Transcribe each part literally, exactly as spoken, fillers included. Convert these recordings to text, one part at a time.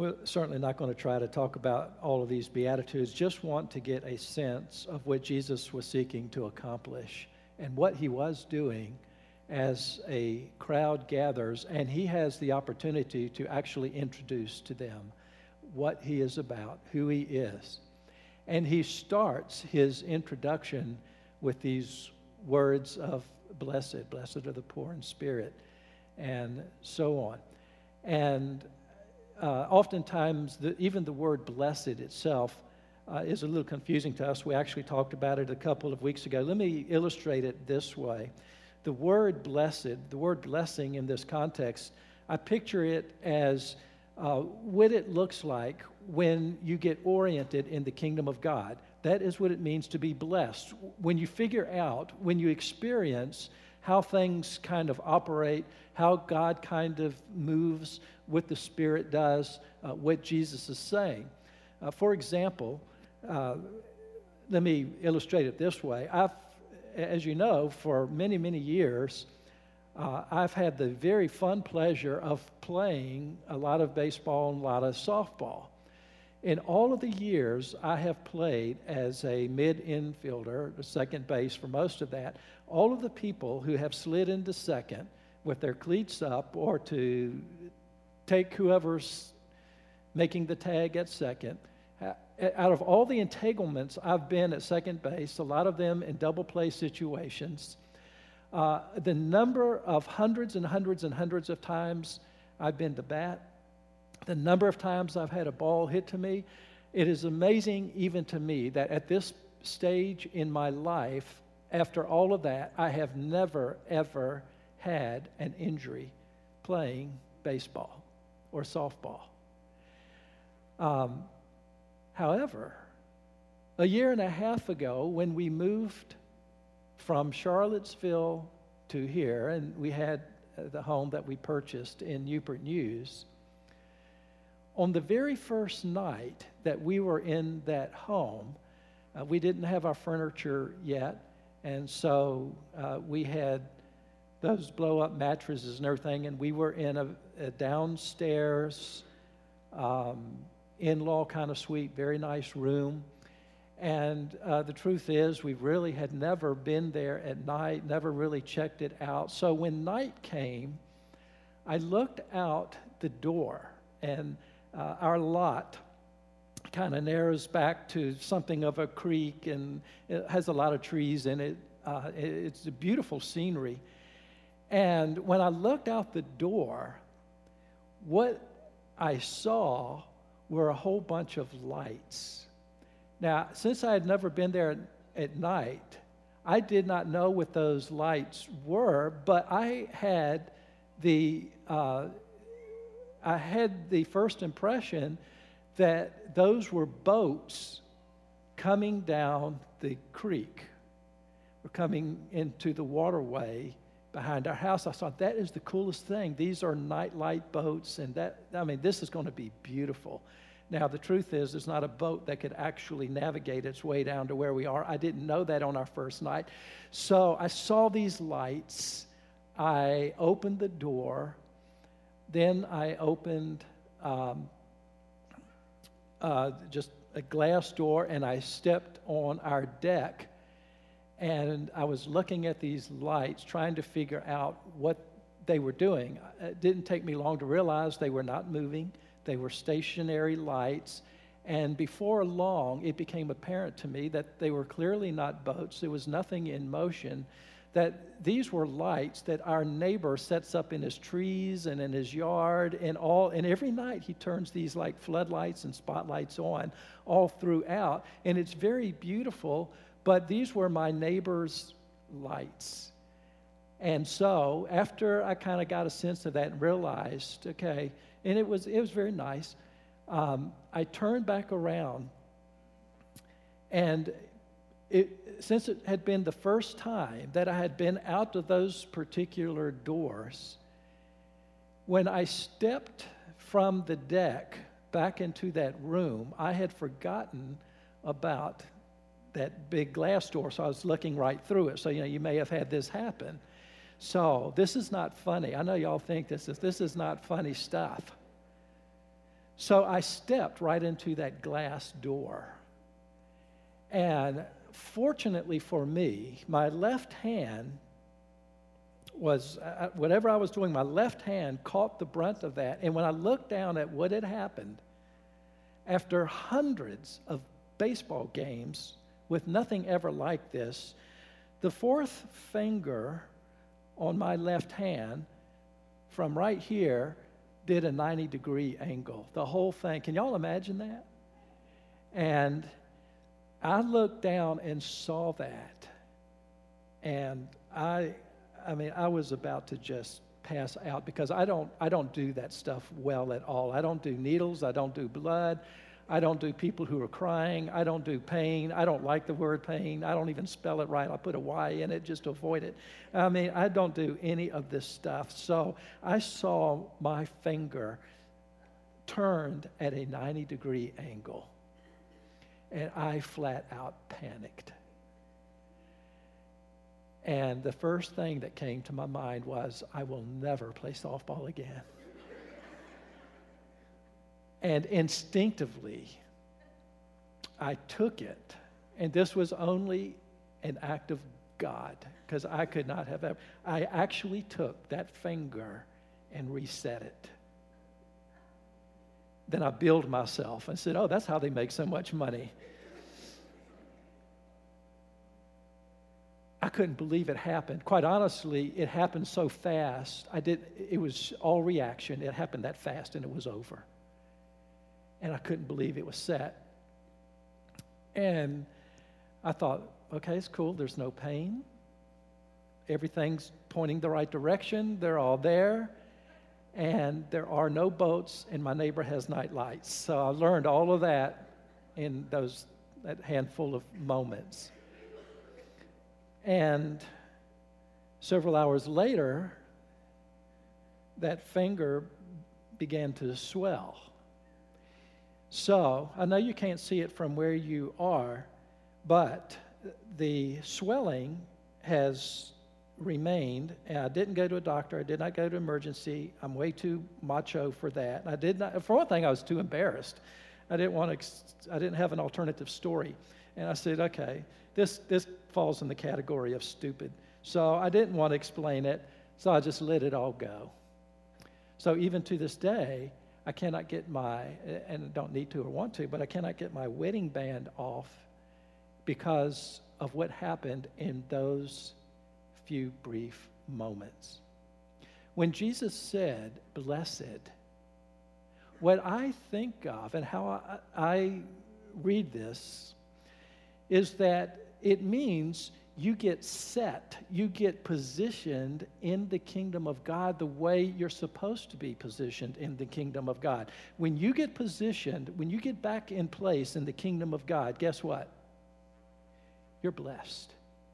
We're certainly not going to try to talk about all of these Beatitudes, just want to get a sense of what Jesus was seeking to accomplish and what he was doing as a crowd gathers, and he has the opportunity to actually introduce to them what he is about, who he is. And he starts his introduction with these words of blessed, blessed are the poor in spirit, and so on. And uh, oftentimes, the, even the word blessed itself uh, is a little confusing to us. We actually talked about it a couple of weeks ago. Let me illustrate it this way. The word blessed, the word blessing in this context, I picture it as uh, what it looks like when you get oriented in the kingdom of God. That is what it means to be blessed. When you figure out, when you experience how things kind of operate, how God kind of moves, what the Spirit does, uh, what Jesus is saying. Uh, for example, uh, let me illustrate it this way. I've, as you know, for many, many years, uh, I've had the very fun pleasure of playing a lot of baseball and a lot of softball. In all of the years I have played as a mid-infielder, second base for most of that, all of the people who have slid into second with their cleats up or to take whoever's making the tag at second, out of all the entanglements I've been at second base, a lot of them in double play situations, uh, the number of hundreds and hundreds and hundreds of times I've been to bat, the number of times I've had a ball hit to me, it is amazing even to me that at this stage in my life, after all of that, I have never, ever had an injury playing baseball or softball. Um, however, a year and a half ago, when we moved from Charlottesville to here, and we had the home that we purchased in Newport News, on the very first night that we were in that home, uh, we didn't have our furniture yet, and so uh, we had those blow-up mattresses and everything, and we were in a, a downstairs um, in-law kind of suite, very nice room. And uh, the truth is, we really had never been there at night, never really checked it out. So when night came, I looked out the door, and uh, our lot kind of narrows back to something of a creek, and it has a lot of trees in it. Uh, it's a beautiful scenery. And when I looked out the door, what I saw were a whole bunch of lights. Now, since I had never been there at, at night, I did not know what those lights were, but I had the uh, I had the first impression that those were boats coming down the creek or coming into the waterway behind our house. I thought, that is the coolest thing. These are nightlight boats, and that, I mean, this is going to be beautiful. Now, the truth is, there's not a boat that could actually navigate its way down to where we are. I didn't know that on our first night. So I saw these lights. I opened the door. Then I opened um, uh, just a glass door, and I stepped on our deck. And I was looking at these lights, trying to figure out what they were doing. It didn't take me long to realize they were not moving. They were stationary lights. And before long, it became apparent to me that they were clearly not boats. There was nothing in motion. That these were lights that our neighbor sets up in his trees and in his yard and all. And every night he turns these like floodlights and spotlights on all throughout. And it's very beautiful. But these were my neighbor's lights. And so after I kind of got a sense of that and realized, okay, and it was it was very nice, um, I turned back around. And it, since it had been the first time that I had been out of those particular doors, when I stepped from the deck back into that room, I had forgotten about that big glass door, so I was looking right through it. So, you know, you may have had this happen. So this is not funny. I know y'all think this is, this is not funny stuff. So I stepped right into that glass door. And fortunately for me, my left hand was, uh, whatever I was doing, my left hand caught the brunt of that. And when I looked down at what had happened, after hundreds of baseball games with nothing ever like this, the fourth finger on my left hand from right here did a ninety degree angle. The whole thing. Can y'all imagine that? And I looked down and saw that. And I I mean, I was about to just pass out because I don't I don't do that stuff well at all. I don't do needles, I don't do blood. I don't do people who are crying. I don't do pain. I don't like the word pain. I don't even spell it right. I put a Y in it just to avoid it. I mean, I don't do any of this stuff. So I saw my finger turned at a ninety degree angle, and I flat out panicked. And the first thing that came to my mind was, I will never play softball again. And instinctively, I took it. And this was only an act of God, because I could not have ever. I actually took that finger and reset it. Then I billed myself and said, oh, that's how they make so much money. I couldn't believe it happened. Quite honestly, it happened so fast. I did. It was all reaction. It happened that fast, and it was over. And I couldn't believe it was set. And I thought, okay, it's cool. There's no pain. Everything's pointing the right direction. They're all there. And there are no boats, and my neighbor has night lights. So I learned all of that in those that handful of moments. And several hours later, that finger began to swell. So I know you can't see it from where you are, but the swelling has remained. And I didn't go to a doctor. I did not go to emergency. I'm way too macho for that. I did not. For one thing, I was too embarrassed. I didn't want to. I didn't have an alternative story. And I said, okay, this this falls in the category of stupid. So I didn't want to explain it. So I just let it all go. So even to this day, I cannot get my, and I don't need to or want to, but I cannot get my wedding band off because of what happened in those few brief moments. When Jesus said, blessed, what I think of and how I, I read this is that it means you get set, you get positioned in the kingdom of God the way you're supposed to be positioned in the kingdom of God. When you get positioned, when you get back in place in the kingdom of God, guess what? You're blessed.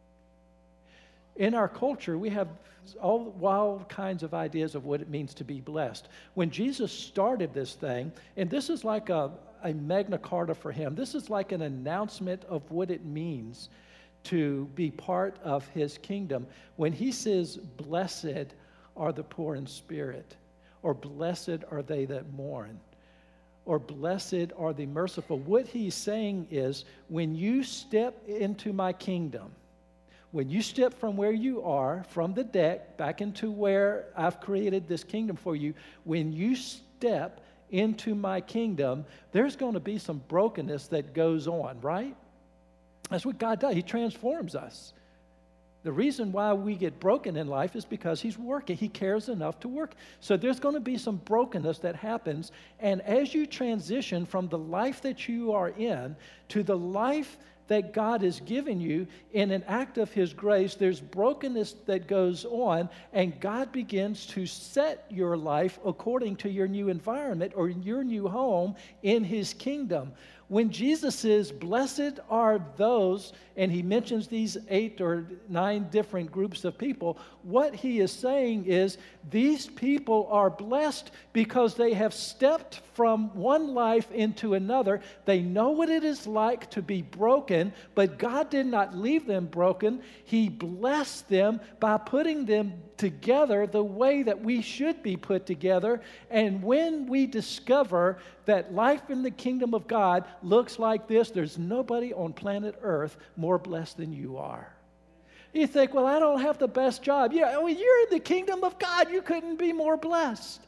In our culture, we have all wild kinds of ideas of what it means to be blessed. When Jesus started this thing, and this is like a, a Magna Carta for him, this is like an announcement of what it means to be part of his kingdom. When he says, blessed are the poor in spirit, or blessed are they that mourn, or blessed are the merciful, what he's saying is, when you step into my kingdom, when you step from where you are, from the deck, back into where I've created this kingdom for you, when you step into my kingdom, there's going to be some brokenness that goes on, right? That's what God does. He transforms us. The reason why we get broken in life is because he's working. He cares enough to work. So there's going to be some brokenness that happens. And as you transition from the life that you are in to the life that God has given you in an act of his grace, there's brokenness that goes on, and God begins to set your life according to your new environment or your new home in his kingdom. when Jesus says, blessed are those, and he mentions these eight or nine different groups of people, what he is saying is these people are blessed because they have stepped from one life into another. They know what it is like to be broken, but God did not leave them broken. He blessed them by putting them together the way that we should be put together. And when we discover that life in the kingdom of God looks like this, there's nobody on planet Earth more blessed than you are. You think, well, I don't have the best job. Yeah, well, you're in the kingdom of God. You couldn't be more blessed.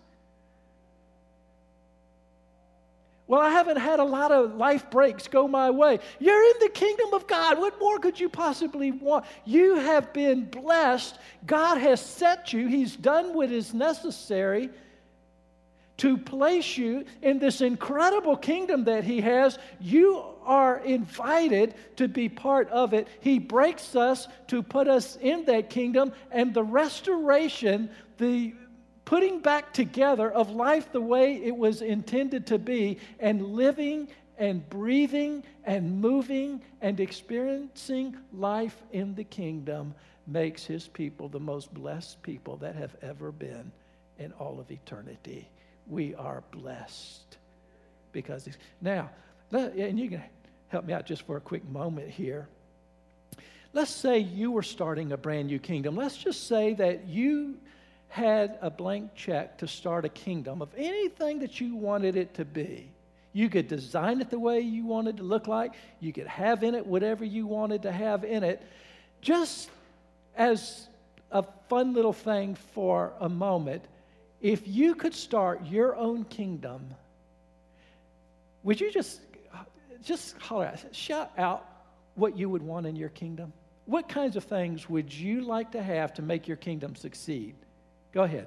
Well, I haven't had a lot of life breaks go my way. You're in the kingdom of God. What more could you possibly want? You have been blessed. God has set you. He's done what is necessary to place you in this incredible kingdom that He has. You are invited to be part of it. He breaks us to put us in that kingdom, and the restoration, the putting back together of life the way it was intended to be, and living and breathing and moving and experiencing life in the kingdom makes His people the most blessed people that have ever been in all of eternity. We are blessed because he's, now, and you can help me out just for a quick moment here. Let's say you were starting a brand new kingdom. Let's just say that you had a blank check to start a kingdom of anything that you wanted it to be. You could design it the way you wanted it to look like. You could have in it whatever you wanted to have in it. Just as a fun little thing for a moment, if you could start your own kingdom, would you just, just holler out, shout out what you would want in your kingdom? What kinds of things would you like to have to make your kingdom succeed? Go ahead.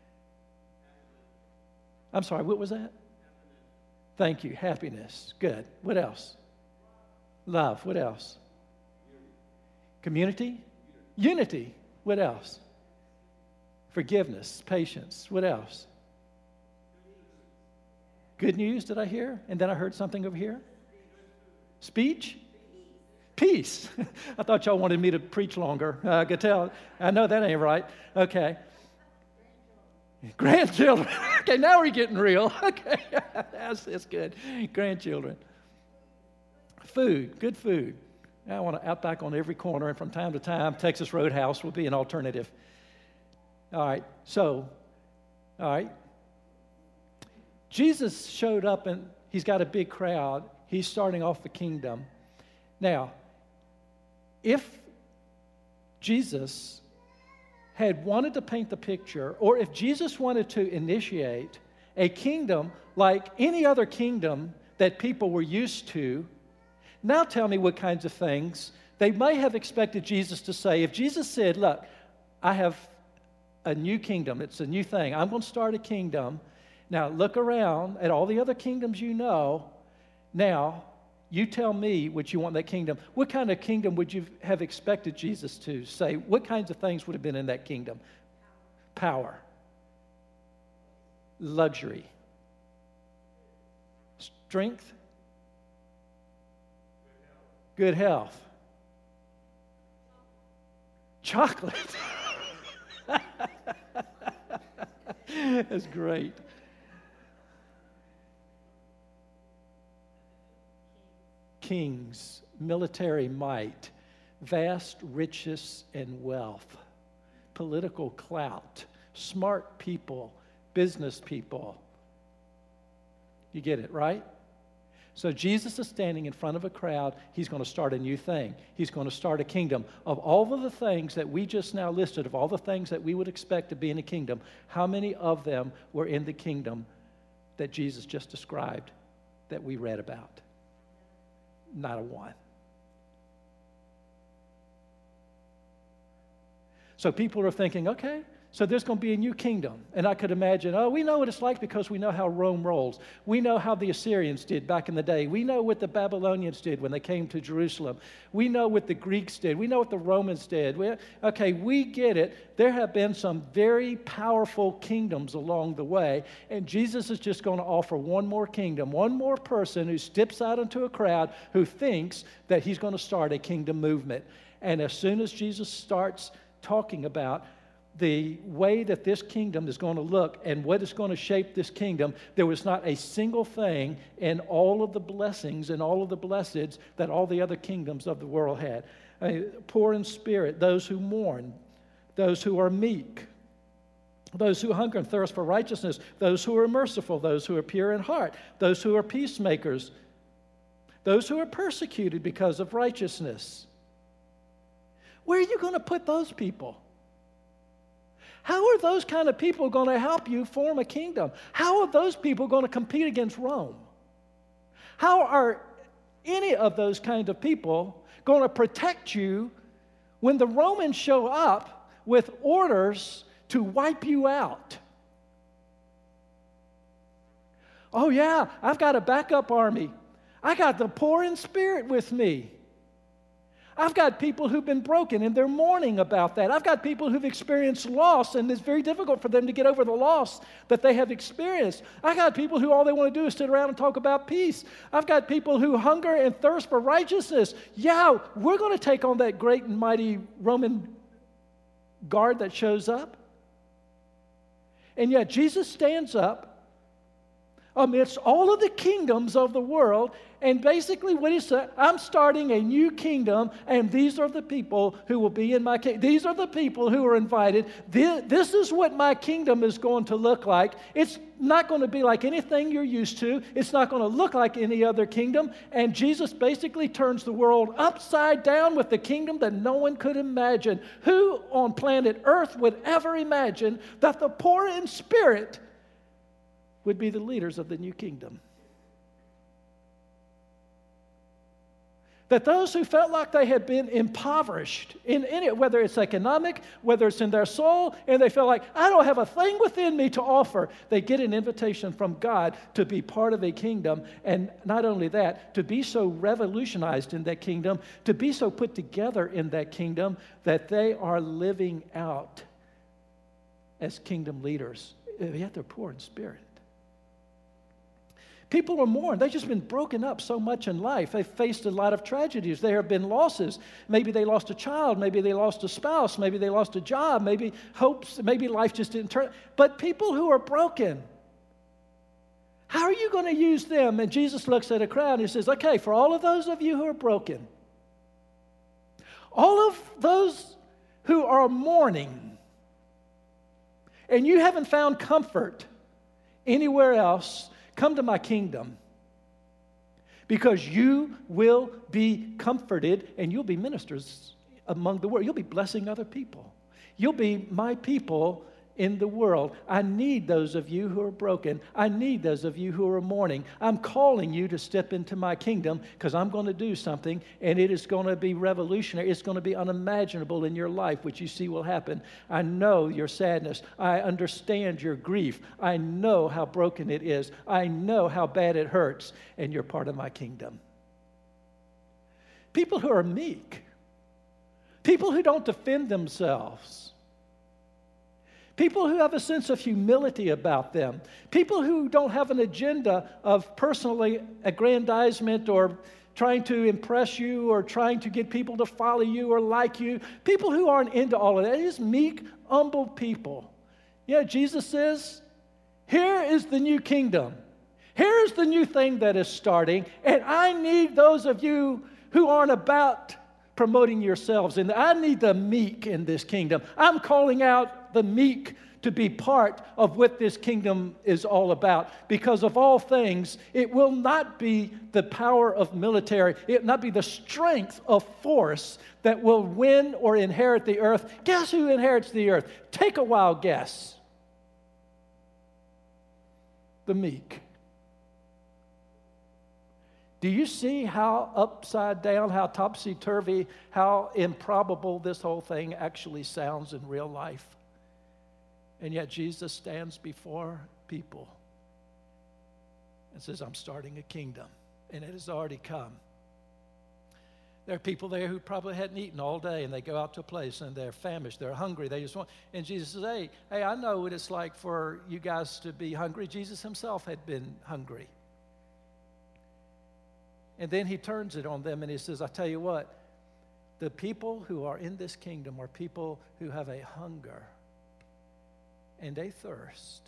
I'm sorry, what was that? Thank you. Happiness. Good. What else? Love. What else? Community? Unity. What else? Forgiveness. Patience. What else? Good news, did I hear? And then I heard something over here. Speech? Peace. I thought y'all wanted me to preach longer. Uh, I could tell. I know that ain't right. Okay. Grandchildren. Okay, now we're getting real. Okay, that's, that's good. Grandchildren. Food, good food. I want to Outback on every corner, and from time to time, Texas Roadhouse will be an alternative. All right, so, all right. Jesus showed up, and he's got a big crowd. He's starting off the kingdom. Now, if Jesus had wanted to paint the picture, or if Jesus wanted to initiate a kingdom like any other kingdom that people were used to, now tell me what kinds of things they may have expected Jesus to say. If Jesus said, look, I have a new kingdom, it's a new thing, I'm going to start a kingdom. Now look around at all the other kingdoms you know. Now, you tell me what you want in that kingdom. What kind of kingdom would you have expected Jesus to say? What kinds of things would have been in that kingdom? Power. Luxury. Strength. Good health. Chocolate. That's great. Kings, military might, vast riches and wealth, political clout, smart people, business people. You get it, right? So Jesus is standing in front of a crowd. He's going to start a new thing. He's going to start a kingdom. Of all of the things that we just now listed, of all the things that we would expect to be in a kingdom, how many of them were in the kingdom that Jesus just described that we read about? Not a one. So people are thinking, okay, So there's going to be a new kingdom. And I could imagine, oh, we know what it's like because we know how Rome rolls. We know how the Assyrians did back in the day. We know what the Babylonians did when they came to Jerusalem. We know what the Greeks did. We know what the Romans did. We, okay, we get it. There have been some very powerful kingdoms along the way. And Jesus is just going to offer one more kingdom, one more person who steps out into a crowd who thinks that he's going to start a kingdom movement. And as soon as Jesus starts talking about the way that this kingdom is going to look and what is going to shape this kingdom, there was not a single thing in all of the blessings and all of the blessings that all the other kingdoms of the world had. I mean, poor in spirit, those who mourn, those who are meek, those who hunger and thirst for righteousness, those who are merciful, those who are pure in heart, those who are peacemakers, those who are persecuted because of righteousness. Where are you going to put those people? How are those kind of people going to help you form a kingdom? How are those people going to compete against Rome? How are any of those kind of people going to protect you when the Romans show up with orders to wipe you out? Oh yeah, I've got a backup army. I got the poor in spirit with me. I've got people who've been broken and they're mourning about that. I've got people who've experienced loss and it's very difficult for them to get over the loss that they have experienced. I got people who all they want to do is sit around and talk about peace. I've got people who hunger and thirst for righteousness. Yeah, we're going to take on that great and mighty Roman guard that shows up. And yet Jesus stands up amidst all of the kingdoms of the world, and basically what he said, I'm starting a new kingdom, and these are the people who will be in my kingdom. These are the people who are invited. This, this is what my kingdom is going to look like. It's not going to be like anything you're used to. It's not going to look like any other kingdom. And Jesus basically turns the world upside down with the kingdom that no one could imagine. Who on planet Earth would ever imagine that the poor in spirit would be the leaders of the new kingdom? That those who felt like they had been impoverished in any, whether it's economic, whether it's in their soul, and they felt like, I don't have a thing within me to offer, they get an invitation from God to be part of a kingdom. And not only that, to be so revolutionized in that kingdom, to be so put together in that kingdom that they are living out as kingdom leaders. Yet they're poor in spirit. People are mourned. They've just been broken up so much in life. They've faced a lot of tragedies. There have been losses. Maybe they lost a child. Maybe they lost a spouse. Maybe they lost a job. Maybe hopes. Maybe life just didn't turn. But people who are broken, how are you going to use them? And Jesus looks at a crowd and he says, okay, for all of those of you who are broken, all of those who are mourning, and you haven't found comfort anywhere else, come to my kingdom, because you will be comforted and you'll be ministers among the world. You'll be blessing other people. You'll be my people in the world. I need those of you who are broken. I need those of you who are mourning. I'm calling you to step into my kingdom because I'm going to do something, and it is going to be revolutionary. It's going to be unimaginable in your life, which you see will happen. I know your sadness. I understand your grief. I know how broken it is. I know how bad it hurts, and you're part of my kingdom. People who are meek. People who don't defend themselves. People who have a sense of humility about them. People who don't have an agenda of personal aggrandizement or trying to impress you or trying to get people to follow you or like you. People who aren't into all of that. It's meek, humble people. Yeah, Jesus says, here is the new kingdom. Here's the new thing that is starting. And I need those of you who aren't about promoting yourselves. And I need the meek in this kingdom. I'm calling out the meek to be part of what this kingdom is all about. Because of all things, it will not be the power of military, it will not be the strength of force that will win or inherit the earth. Guess who inherits the earth? Take a wild guess. The meek. Do you see how upside down, how topsy-turvy, how improbable this whole thing actually sounds in real life? And yet Jesus stands before people and says, I'm starting a kingdom, and it has already come. There are people there who probably hadn't eaten all day, and they go out to a place and they're famished, they're hungry, they just want, and Jesus says, hey, hey, I know what it's like for you guys to be hungry. Jesus himself had been hungry. And then he turns it on them and he says, I tell you what, the people who are in this kingdom are people who have a hunger and a thirst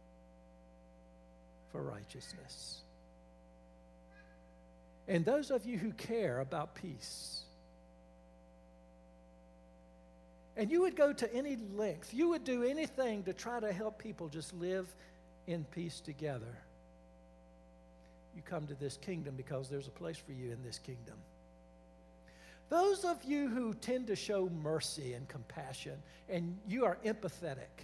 for righteousness. And those of you who care about peace, and you would go to any length, you would do anything to try to help people just live in peace together, you come to this kingdom because there's a place for you in this kingdom. Those of you who tend to show mercy and compassion, and you are empathetic,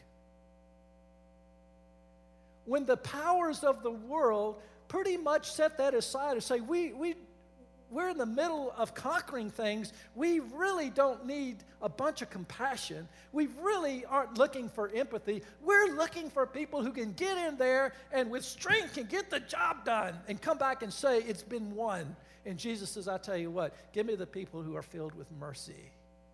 when the powers of the world pretty much set that aside and say, we, we, we're in the middle of conquering things, we really don't need a bunch of compassion. We really aren't looking for empathy. We're looking for people who can get in there and with strength can get the job done and come back and say, it's been won. And Jesus says, I tell you what, give me the people who are filled with mercy.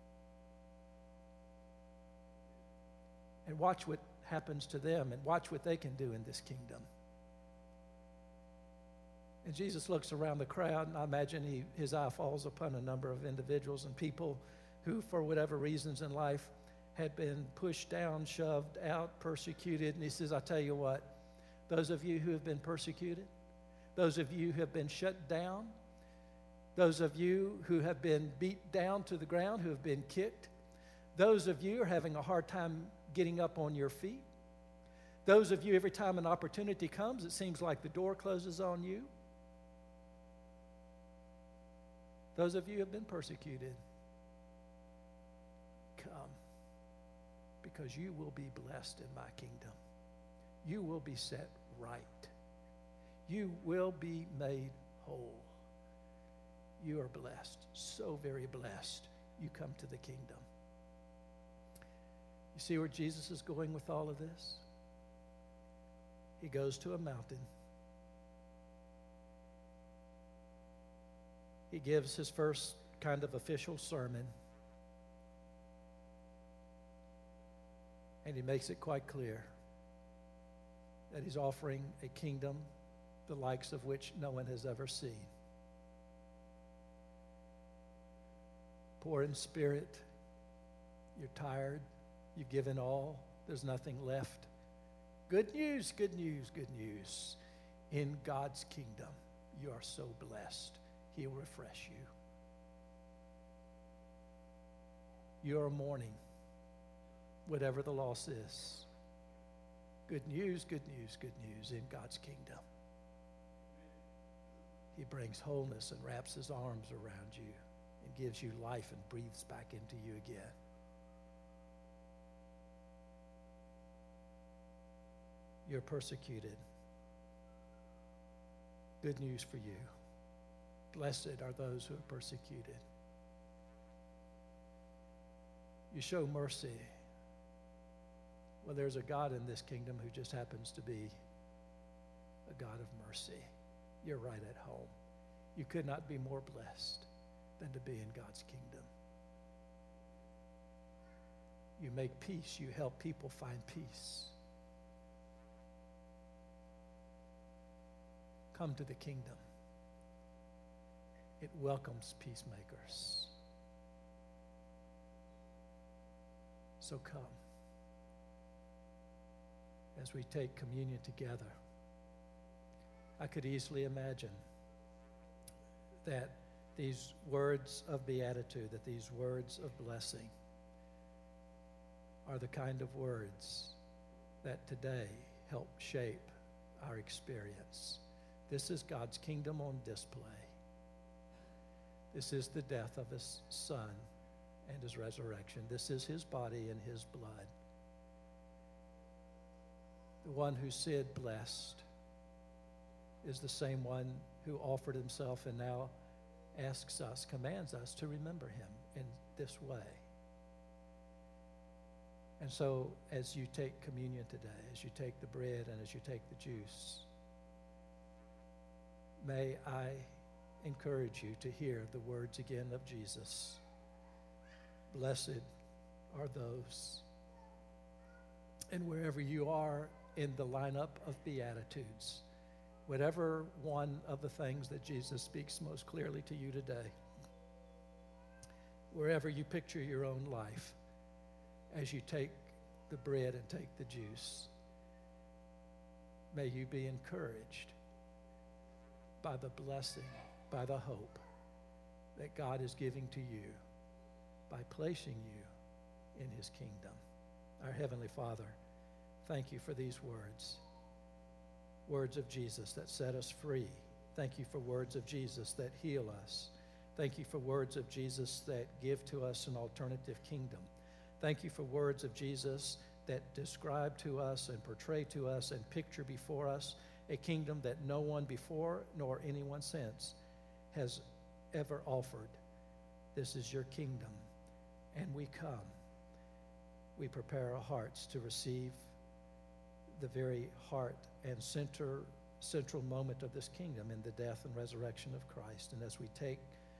And watch what happens to them and watch what they can do in this kingdom. And Jesus looks around the crowd, and I imagine he, his eye falls upon a number of individuals and people who, for whatever reasons in life, had been pushed down, shoved out, persecuted. And he says, I tell you what, those of you who have been persecuted, those of you who have been shut down, those of you who have been beat down to the ground, who have been kicked, those of you who are having a hard time getting up on your feet, those of you, every time an opportunity comes, it seems like the door closes on you. Those of you who have been persecuted, come, because you will be blessed in my kingdom. You will be set right. You will be made whole. You are blessed, so very blessed. You come to the kingdom. You see where Jesus is going with all of this? He goes to a mountain. He gives his first kind of official sermon. And he makes it quite clear that he's offering a kingdom the likes of which no one has ever seen. Poor in spirit, you're tired, you've given all, there's nothing left. Good news, good news, good news. In God's kingdom, you are so blessed. He'll refresh you. You are mourning, whatever the loss is. Good news, good news, good news in God's kingdom. He brings wholeness and wraps his arms around you and gives you life and breathes back into you again. You're persecuted. Good news for you. Blessed are those who are persecuted. You show mercy. Well, there's a God in this kingdom who just happens to be a God of mercy. You're right at home. You could not be more blessed than to be in God's kingdom. You make peace. You help people find peace. Come to the kingdom. It welcomes peacemakers. So come. As we take communion together, I could easily imagine that these words of beatitude, that these words of blessing are the kind of words that today help shape our experience. This is God's kingdom on display. This is the death of his Son and his resurrection. This is his body and his blood. The one who said blessed is the same one who offered himself and now asks us, commands us to remember him in this way. And so as you take communion today, as you take the bread and as you take the juice, may I encourage you to hear the words again of Jesus. Blessed are those. And wherever you are in the lineup of Beatitudes, whatever one of the things that Jesus speaks most clearly to you today, wherever you picture your own life, as you take the bread and take the juice, may you be encouraged by the blessing, by the hope that God is giving to you by placing you in his kingdom. Our Heavenly Father, thank you for these words, words of Jesus that set us free. Thank you for words of Jesus that heal us. Thank you for words of Jesus that give to us an alternative kingdom. Thank you for words of Jesus that describe to us and portray to us and picture before us a kingdom that no one before nor anyone since has ever offered. This is your kingdom, and we come. We prepare our hearts to receive the very heart and center, central moment of this kingdom in the death and resurrection of Christ. And as we take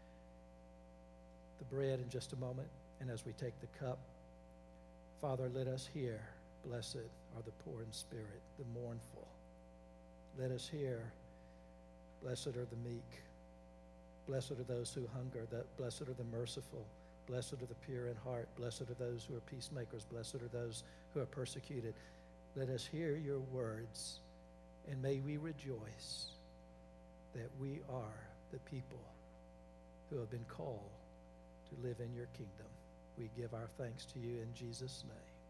the bread in just a moment, and as we take the cup, Father, let us hear, blessed are the poor in spirit, the mournful. Let us hear, blessed are the meek. Blessed are those who hunger. Blessed are the merciful. Blessed are the pure in heart. Blessed are those who are peacemakers. Blessed are those who are persecuted. Let us hear your words, and may we rejoice that we are the people who have been called to live in your kingdom. We give our thanks to you in Jesus' name.